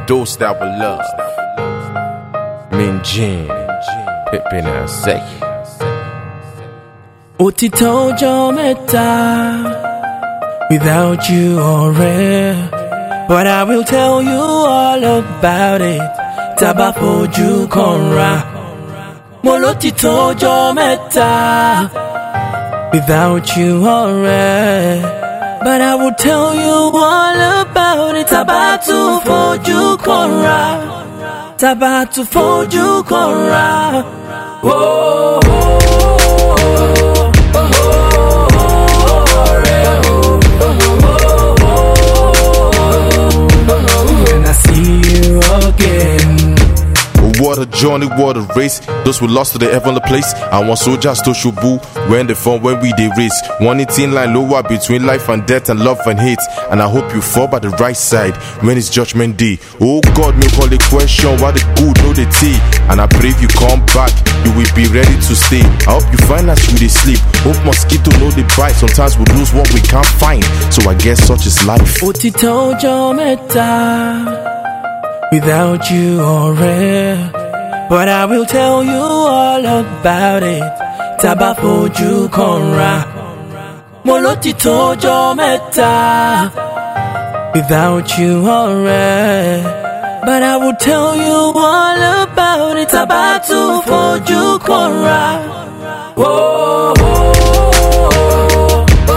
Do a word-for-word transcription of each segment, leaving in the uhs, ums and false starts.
those that will love. Min Jin, Pippin and Seki. Òtítọ́ ọjọ́ mẹ́ta without you already, but I will tell you all about it. Taba fojú kanra, mo lòtítọ́ ọjọ́ mẹ́ta without you already, but I will tell you all about it. Taba tún fojú kanra, taba tún fojú kanra. Oh, oh, oh, oh, oh, and I see you again. What a journey, what a race. Those who lost to the heavenly place, and one soldiers to Shubu. When they fall, when we they race. One eighteen line lower between life and death and love and hate. And I hope you fall by the right side when it's judgment day. Oh God, me call the question, why the good know the tea. And I pray if you come back, you will be ready to stay. I hope you find us through the sleep. Hope mosquito know the bite. Sometimes we lose what we can't find. So I guess such is life. Òtítọ́ ọjọ́ mẹ́ta without you already, but I will tell you all about it. Taba fojú kanra, mo lòtítọ́ ọjọ́ mẹ́ta without you already, but I will tell you all about it. Taba tún fojú kanra. Oh, oh, oh, oh,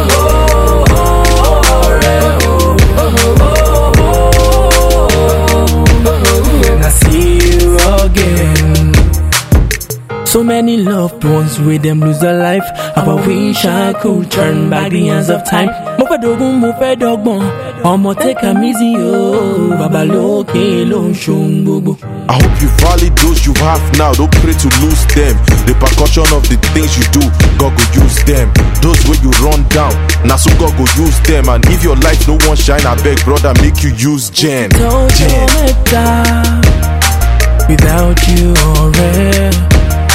oh, and I see you again. So many loved ones with them lose their life. How I wish I could turn back the hands of time. Mo fẹ́ dogun, mo fẹ́ dọ́gbọ́n. Ọmọ take am easy o, baba lókè ló ń ṣohun gbogbo. I hope you value those you have now. Don't pray to lose them. The percussion of the things you do, God go use them. Those way you run down, now so God go use them. And if your light no one shine, I beg brother make you use Jen. Òtítọ́ ọjọ́ mẹ́ta without you already,